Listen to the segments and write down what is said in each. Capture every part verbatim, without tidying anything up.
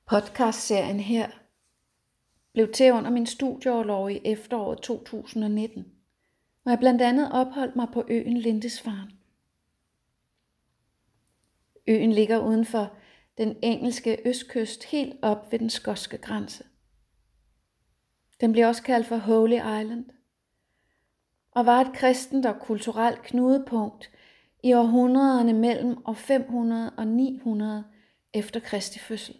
Podcastserien her blev til under min studieorlov i efteråret to tusind og nitten, hvor jeg blandt andet opholdt mig på øen Lindisfarne. Øen ligger uden for den engelske østkyst helt op ved den skotske grænse. Den bliver også kaldt for Holy Island og var et kristent og kulturelt knudepunkt i århundrederne mellem år fem hundrede og ni hundrede efter Kristi fødsel.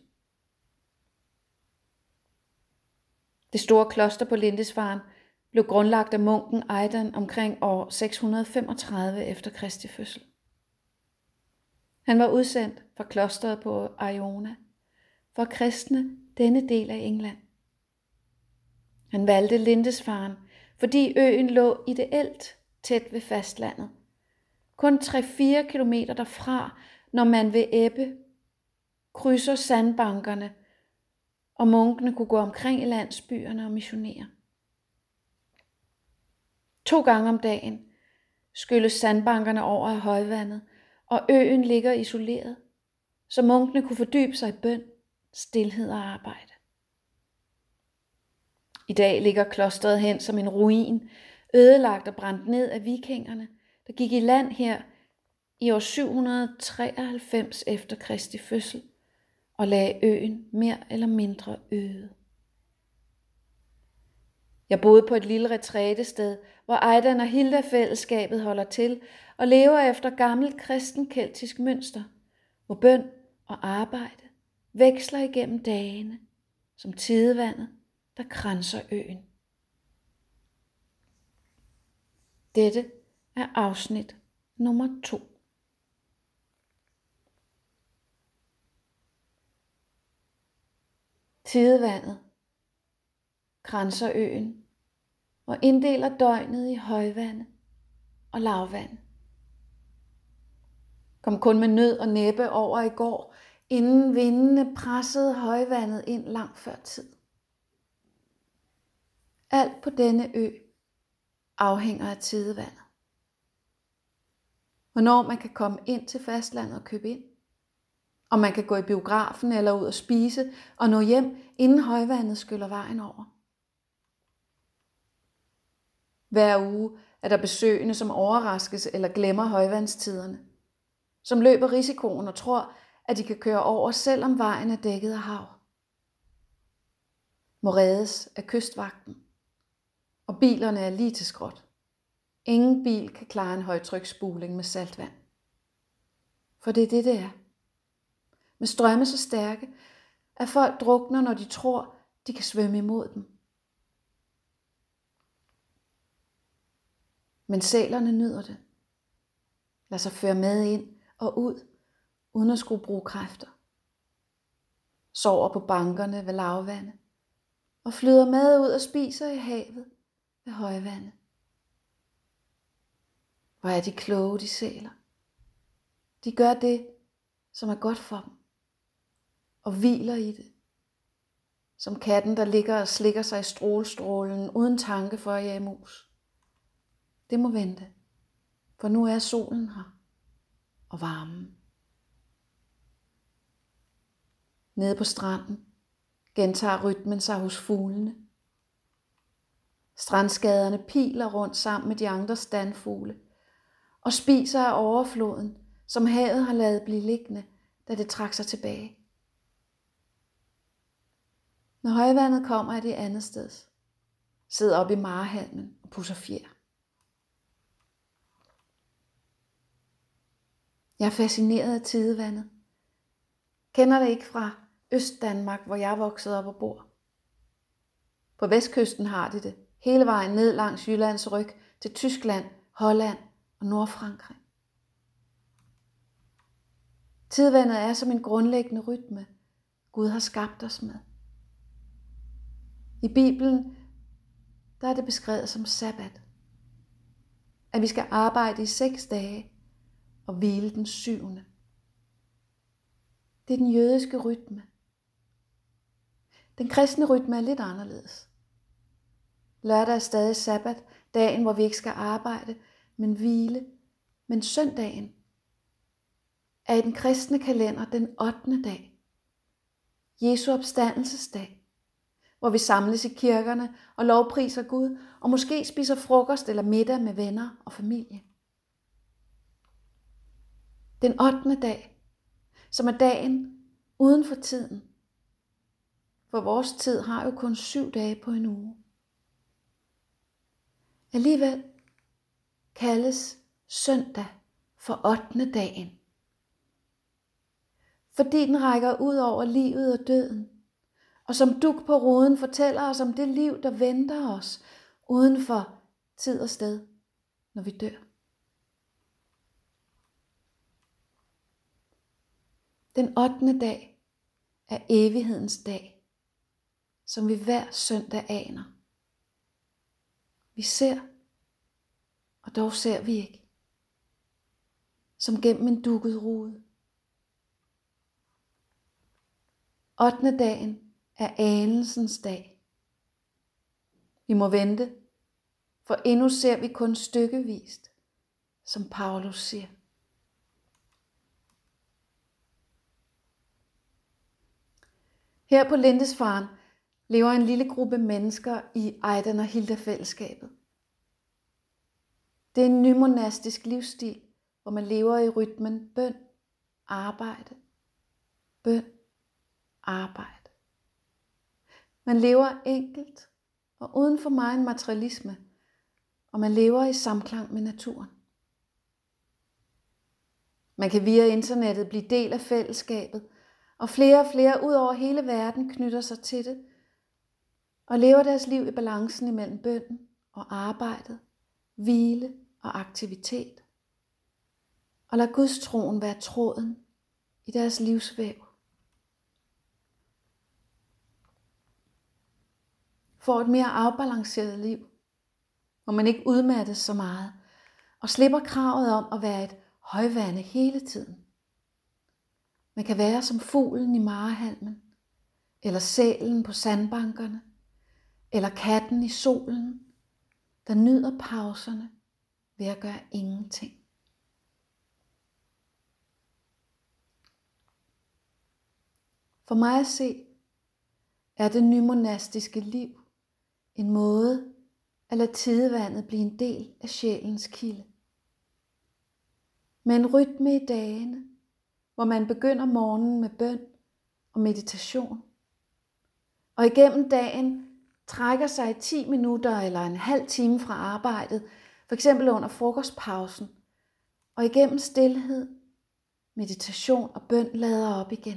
Det store kloster på Lindisfarne blev grundlagt af munken Aidan omkring år seks hundrede femogtredive efter Kristi fødsel. Han var udsendt fra klosteret på Iona for at kristne denne del af England. Han valgte Lindisfarne, fordi øen lå ideelt tæt ved fastlandet. Kun tre til fire kilometer derfra, når man ved Ebbe krydser sandbankerne, og munkene kunne gå omkring i landsbyerne og missionere. To gange om dagen skylles sandbankerne over af højvandet, og øen ligger isoleret, så munkene kunne fordybe sig i bøn, stilhed og arbejde. I dag ligger klosteret hen som en ruin, ødelagt og brændt ned af vikingerne, der gik i land her i år syv hundrede treoghalvfems efter Kristi fødsel og lagde øen mere eller mindre øde. Jeg boede på et lille retrætested, hvor Aidan og Hilda-fællesskabet holder til og lever efter gammelt kristen keltisk mønster, hvor bøn og arbejde veksler igennem dagene, som tidevandet, der kranser øen. Dette er afsnit nummer to. Tidevandet kranser øen og inddeler døgnet i højvande og lavvande. Kom kun med nød og næppe over i går, inden vindene pressede højvandet ind langt før tid. Alt på denne ø afhænger af tidevandet. Hvornår man kan komme ind til fastlandet og købe ind, om man kan gå i biografen eller ud og spise og nå hjem, inden højvandet skyller vejen over. Hver uge er der besøgende, som overraskes eller glemmer højvandstiderne, som løber risikoen og tror, at de kan køre over, selvom vejen er dækket af hav. Må reddes af kystvagten, og bilerne er lige til skrot. Ingen bil kan klare en højtryksspuling med saltvand. For det er det, det er. Med strømme så stærke, at folk drukner, når de tror, de kan svømme imod dem. Men sælerne nyder det. Lad sig føre med ind og ud, uden at skulle bruge kræfter. Sover på bankerne ved lavvande, og flyder med ud og spiser i havet ved højvande. Hvor er de kloge, de sæler. De gør det, som er godt for dem, og hviler i det. Som katten, der ligger og slikker sig i strålstrålen, uden tanke for at jage mus. Det må vente, for nu er solen her, og varmen. Nede på stranden gentager rytmen sig hos fuglene. Strandskaderne piler rundt sammen med de andre standfugle, og spiser af overfloden, som havet har ladet blive liggende, da det trak sig tilbage. Når højvandet kommer, er det andet sted. Sidder op i marehalmen og pusser fjer. Jeg er fascineret af tidevandet. Kender det ikke fra Østdanmark, hvor jeg er vokset op og bor. På vestkysten har de det, hele vejen ned langs Jyllands ryg til Tyskland, Holland og Nordfrankrig. Tidevandet er som en grundlæggende rytme, Gud har skabt os med. I Bibelen, der er det beskrevet som sabbat. At vi skal arbejde i seks dage og hvile den syvende. Det er den jødiske rytme. Den kristne rytme er lidt anderledes. Lørdag er stadig sabbat, dagen hvor vi ikke skal arbejde, men hvile. Men søndagen er i den kristne kalender den ottende dag. Jesu opstandelsesdag, hvor vi samles i kirkerne og lovpriser Gud, og måske spiser frokost eller middag med venner og familie. Den ottende dag, som er dagen uden for tiden, for vores tid har jo kun syv dage på en uge. Alligevel kaldes søndag for ottende dagen, fordi den rækker ud over livet og døden, og som dug på ruden fortæller os om det liv, der venter os uden for tid og sted, når vi dør. Den ottende dag er evighedens dag, som vi hver søndag aner. Vi ser, og dog ser vi ikke, som gennem en dugget rude. ottende dagen er anelsens dag. Vi må vente, for endnu ser vi kun stykkevist, som Paulus siger. Her på Lindisfarne lever en lille gruppe mennesker i Ejdan og Hilda-fællesskabet. Det er en nymonastisk livsstil, hvor man lever i rytmen bøn, arbejde, bøn, arbejde. Man lever enkelt og uden for megen materialisme, og man lever i samklang med naturen. Man kan via internettet blive del af fællesskabet, og flere og flere ud over hele verden knytter sig til det, og lever deres liv i balancen imellem bønnen og arbejdet, hvile og aktivitet, og lad Guds troen være tråden i deres livsvæv. For et mere afbalanceret liv, hvor man ikke udmattes så meget, og slipper kravet om at være et højvande hele tiden. Man kan være som fuglen i marehalmen, eller sælen på sandbankerne, eller katten i solen, der nyder pauserne ved at gøre ingenting. For mig at se, er det nymonastiske liv en måde at lade tidevandet blive en del af sjælens kilde. Med en rytme i dagene, hvor man begynder morgenen med bøn og meditation, og igennem dagen trækker sig i ti minutter eller en halv time fra arbejdet, for eksempel under frokostpausen, og igennem stilhed, meditation og bøn lader op igen.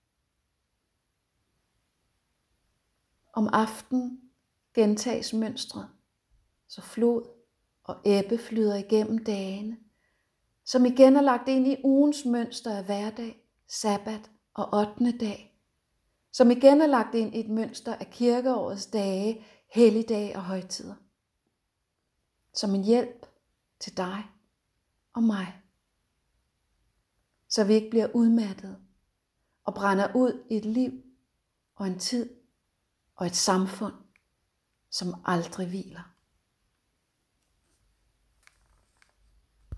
Om aftenen gentages mønstret, så flod og ebbe flyder igennem dagene, som igen er lagt ind i ugens mønster af hverdag, sabbat og ottende dag, som igen er lagt ind i et mønster af kirkeårets dage, helligdage og højtider. Som en hjælp til dig og mig, så vi ikke bliver udmattet og brænder ud i et liv og en tid og et samfund, som aldrig hviler.